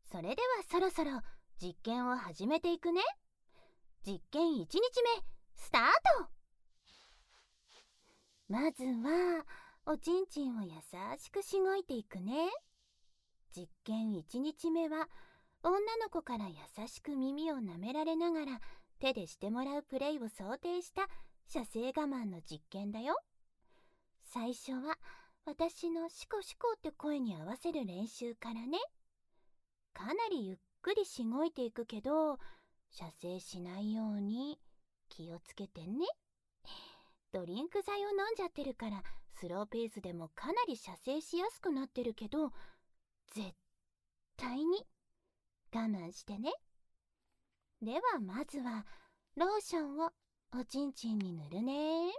それではそろそろ実験を始めていくね。実験1日目スタート。まずはおちんちんを優しくしごいていくね。実験1日目は女の子から優しく耳を舐められながら手でしてもらうプレイを想定した射精我慢の実験だよ。最初は私のシコシコって声に合わせる練習からね。かなりゆっくりしごいていくけど、射精しないように気をつけてね。ドリンク剤を飲んじゃってるからスローペースでもかなり射精しやすくなってるけど、絶対に我慢してね。ではまずはローションをおちんちんに塗るね。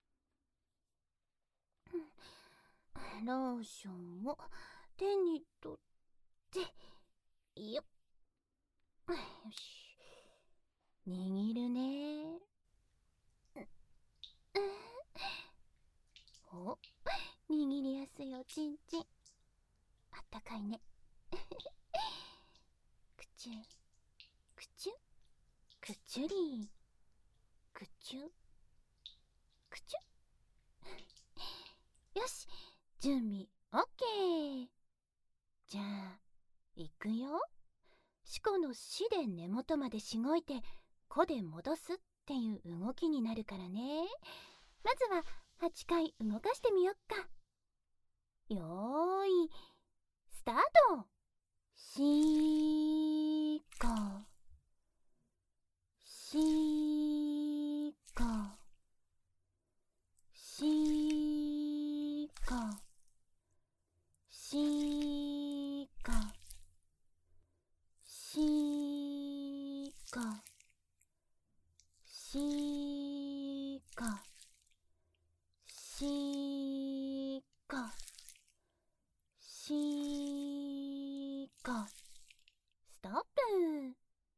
ローションを手に取ってよし、握るね。お、握りやすいおちんちん、あったかいね。くちゅくちゅくちゅりくちゅくちゅ。よし、準備 OK。 じゃあいくよ。シコのしで根元までしごいてこで戻すっていう動きになるからね。まずは8回動かしてみよっか。よーいスタート。しーこしーこしーこしーこしーこしーこしーこしーこ。ストップ。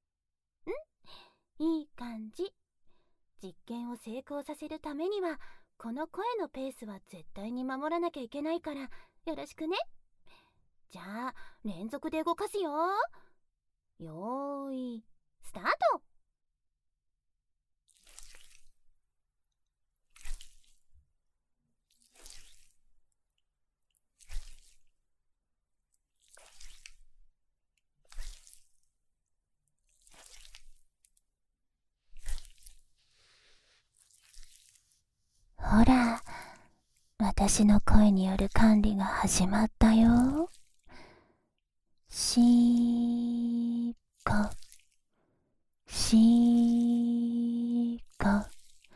いい感じ。実験を成功させるためにはこの声のペースは絶対に守らなきゃいけないからよろしくね。じゃあ連続で動かすよ。よーいスタート。ほら、私の声による管理が始まったよ。しーこしーこ。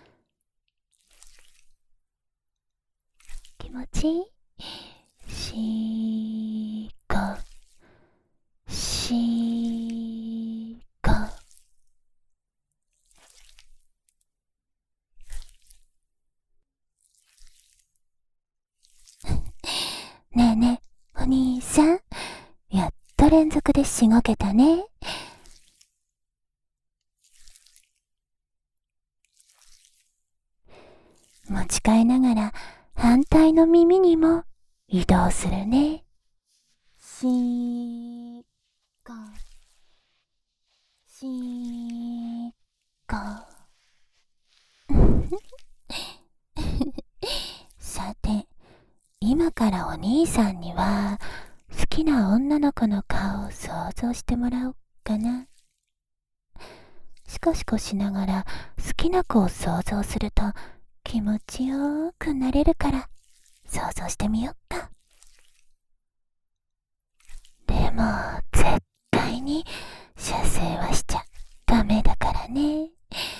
気持ちいい？しーこしーこ。ねえねえ、お兄さん、やっと連続でしごけたね。持ち替えながら反対の耳にも移動するね。しーこしーこ。さて、今からお兄さんには好きな女の子の顔を想像してもらおうかな。シコシコしながら好きな子を想像すると気持ちよーくなれるから想像してみよっか。でも絶対に射精はしちゃダメだからね。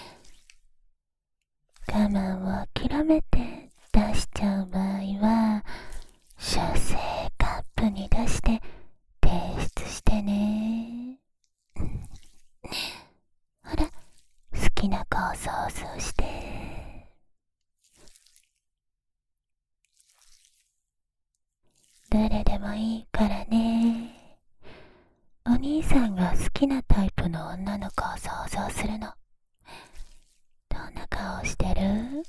我慢を諦めて出しちゃう場合は射精カップに出して提出してね。ほら、好きな子を想像して。誰でもいいからね。お兄さんが好きなタイプの女の子を想像するの。どんな顔してる？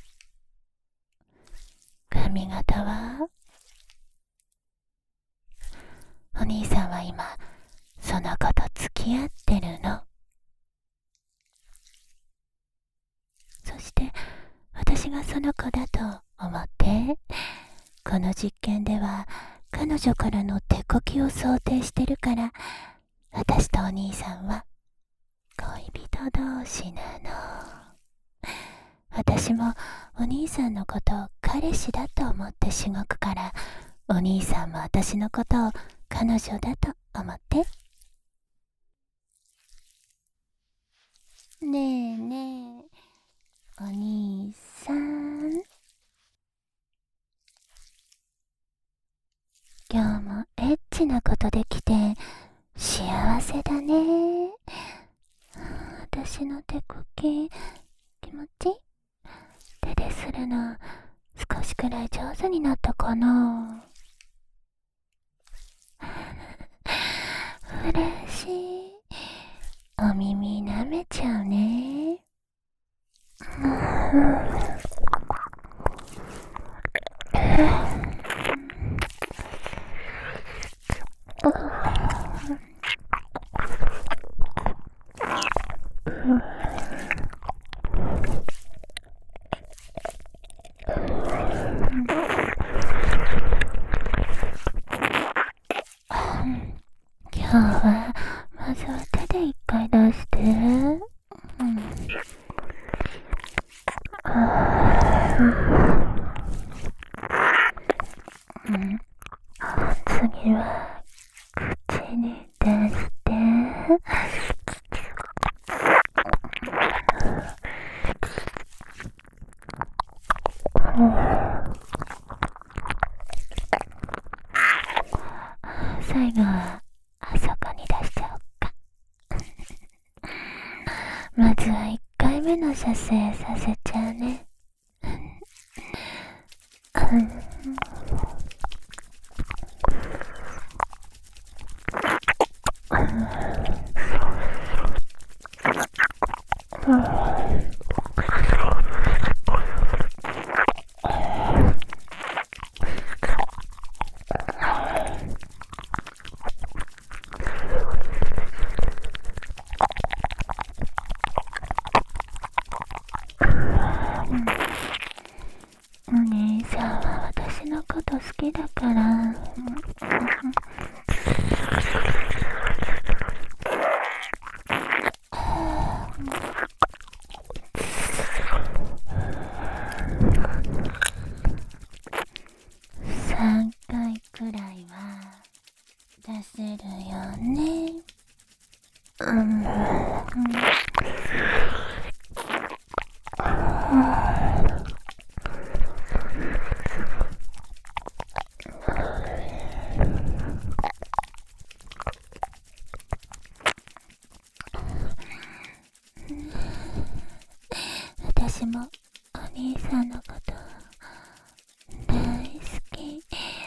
髪型は？お兄さんは今その子と付き合ってるの。そして私がその子だと思って、この実験では彼女からの手こきを想定してるから、私とお兄さんは恋人同士なの。私もお兄さんのことを彼氏だと思ってしごくから、お兄さんも私のことを彼女だと思って。ねえねえ、お兄さん。今日もエッチなことできて幸せだね。私の手こき気持ちいい？手でするの少しくらい上手になったかな。嬉しい。お耳舐めちゃうね。今日はまずは手で一回出して。次は口に出して。最後はあそこに出しちゃおうか。まずは1回目の射精させちゃうね。お兄さんは私のこと好きだから。3回くらいは出せるよね。私もお兄さんのこと大好き。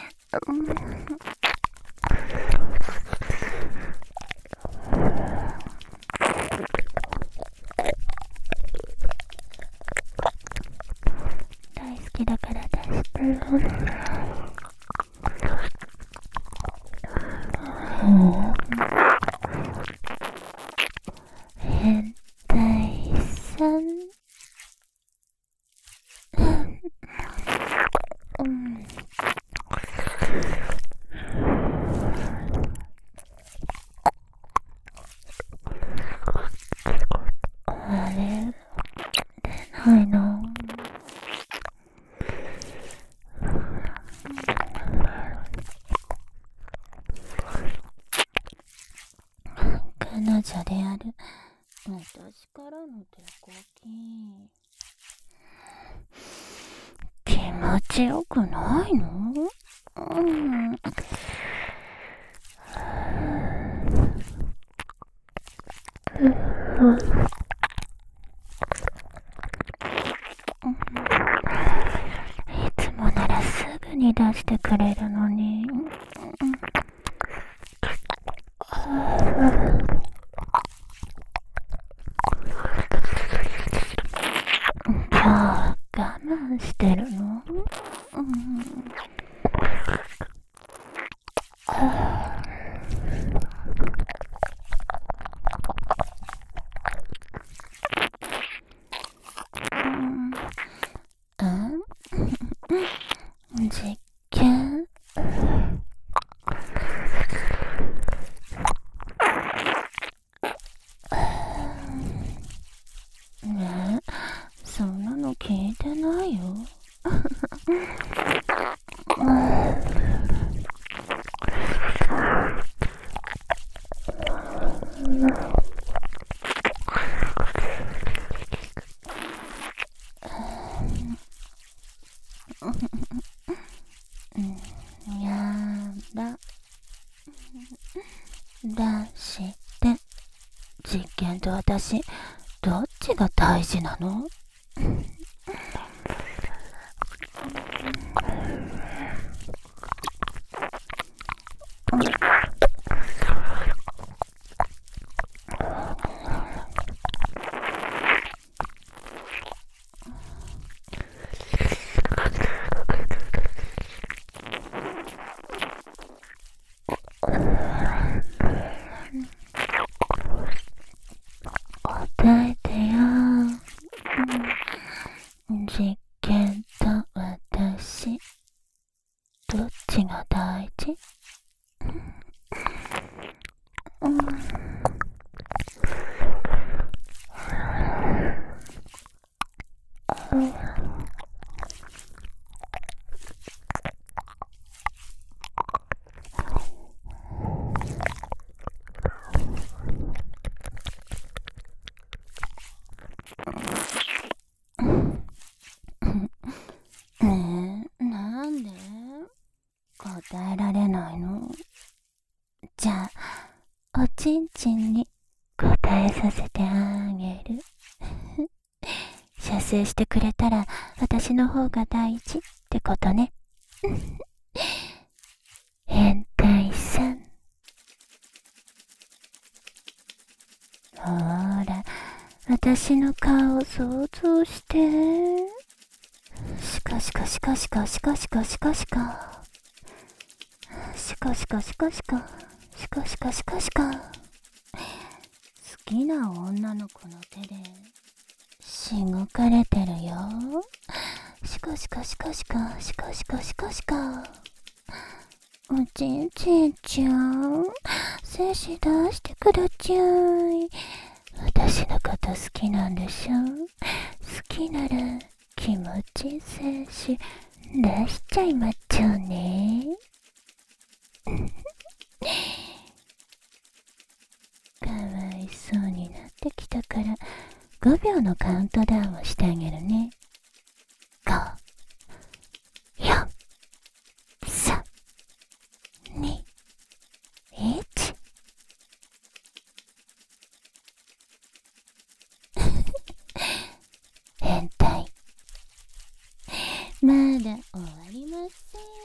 大好きだから出してる。変態さん。あれ出ないの？彼女である私からの手こき、気持ちよくないの？いつもならすぐに出してくれるのに。今日は我慢してるの？ だして実験と私どっちが大事なの？答えてよ。実験と私どっちが大事？なんで答えられないの？じゃあおちんちんに答えさせてあげる。射精してくれたら私の方が大事ってことね。変態さん。ほら私の顔を想像して。しかしかしかしかしかしかしかしかしかしかしかしかしかしかしかしか好きな女の子の手でしごかれてるよ。しかしかしかしかしかしかしかしかおちんちんちゃん精子出してくだちゃい。私のこと好きなんでしょ？好きなら気持ち精子出しちゃいまっちゃうね。かわいそうになってきたから5秒のカウントダウンをしてあげるね。5、4、3、2、1。変態。まだ終わりません。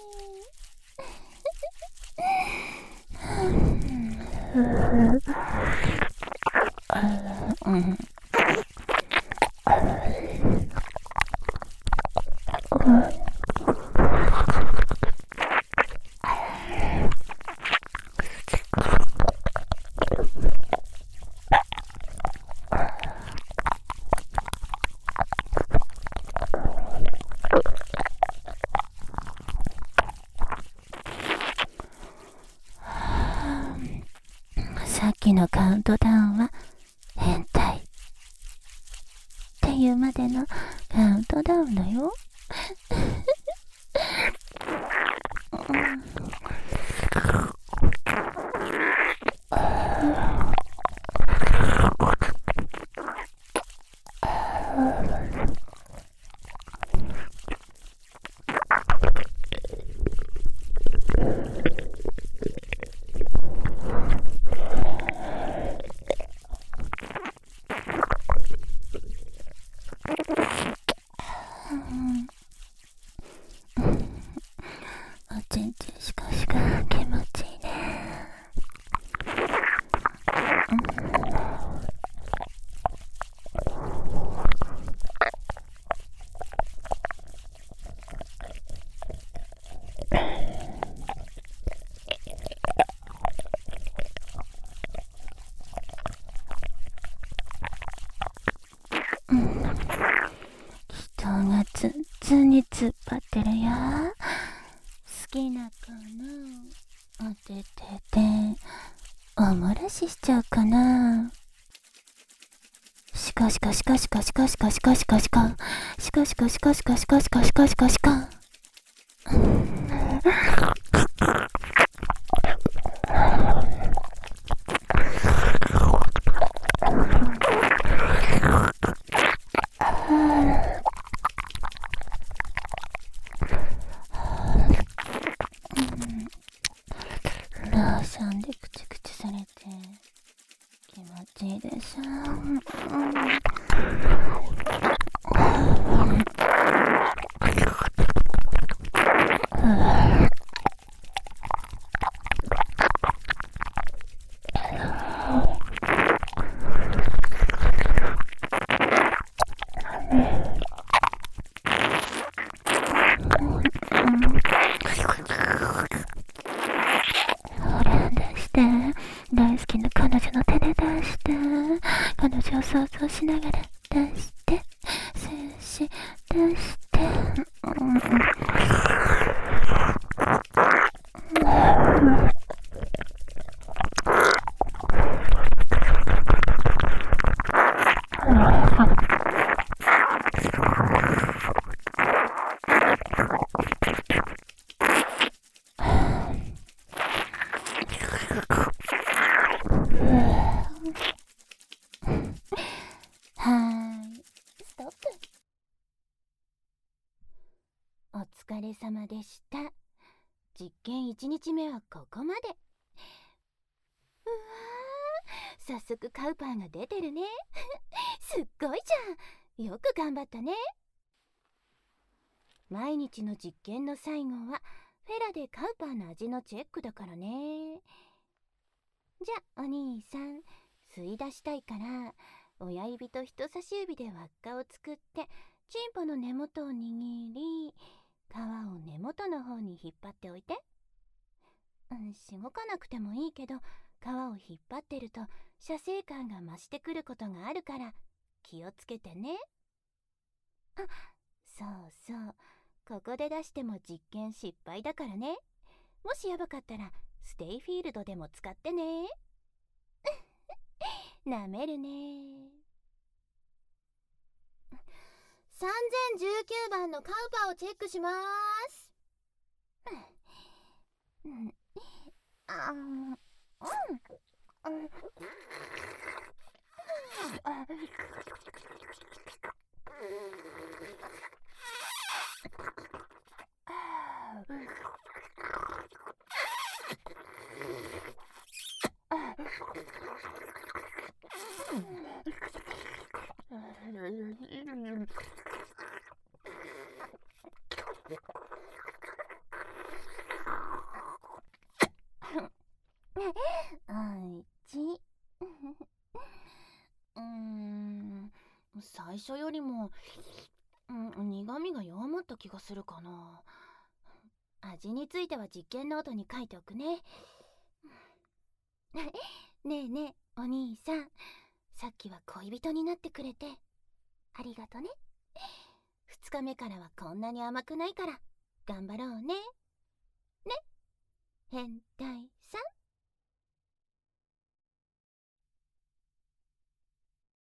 さっきのカウントダウンは変態っていうまでのカウントダウンだよ。おちんちんしかしか気持ちいいね。人がツンツンに突っ張ってるよ。好きな子のおててでおもらししちゃうかな。しかしかしかしかしかしかしかしかしかしかしかしかしかしかしかしかしかしかちいいでしょ。大好きな彼女の手で出して、彼女を想像しながら出して、精子出して、ストップ。お疲れ様でした。実験1日目はここまで。うわー、早速カウパーが出てるね。すっごいじゃん。よく頑張ったね。毎日の実験の最後はフェラでカウパーの味のチェックだからね。じゃあお兄さん、吸い出したいから親指と人差し指で輪っかを作ってチンポの根元を握り、皮を根元の方に引っ張っておいて。しごかなくてもいいけど、皮を引っ張ってると射精感が増してくることがあるから気をつけてね。あ、そうそう、ここで出しても実験失敗だからね。もしやばかったらステイフィールドでも使ってね。なめるね。3019番のカウパーをチェックします。最初よりも、苦味が弱まった気がするかな。味については実験ノートに書いておくね。ねえねえお兄さん、さっきは恋人になってくれてありがとね。2日目からはこんなに甘くないから頑張ろうね。ね、変態さん。